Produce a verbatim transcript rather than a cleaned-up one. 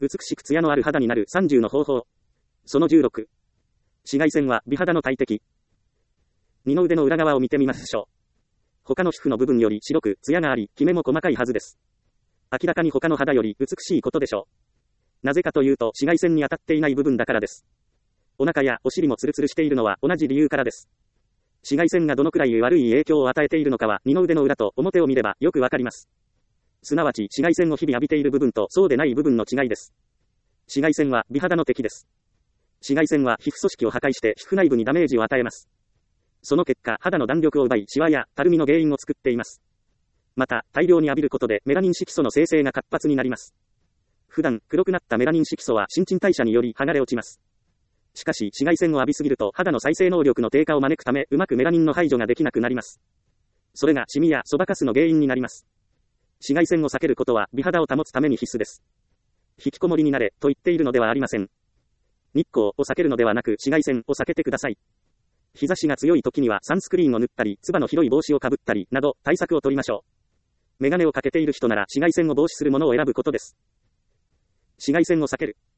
美しく艶のある肌になるさんじゅうの方法。そのじゅうろく。紫外線は美肌の大敵。二の腕の裏側を見てみましょう。他の皮膚の部分より白く、艶があり、キメも細かいはずです。明らかに他の肌より美しいことでしょう。なぜかというと、紫外線に当たっていない部分だからです。お腹やお尻もツルツルしているのは同じ理由からです。紫外線がどのくらい悪い影響を与えているのかは、二の腕の裏と表を見ればよくわかります。すなわち、紫外線を日々浴びている部分とそうでない部分の違いです。紫外線は美肌の敵です。紫外線は皮膚組織を破壊して皮膚内部にダメージを与えます。その結果、肌の弾力を奪い、シワやたるみの原因を作っています。また、大量に浴びることでメラニン色素の生成が活発になります。普段、黒くなったメラニン色素は新陳代謝により剥がれ落ちます。しかし、紫外線を浴びすぎると肌の再生能力の低下を招くため、うまくメラニンの排除ができなくなります。それがシミやそばかすの原因になります。紫外線を避けることは美肌を保つために必須です。引きこもりになれと言っているのではありません。日光を避けるのではなく紫外線を避けてください。日差しが強い時にはサンスクリーンを塗ったり、つばの広い帽子をかぶったりなど対策を取りましょう。メガネをかけている人なら紫外線を防止するものを選ぶことです。紫外線を避ける。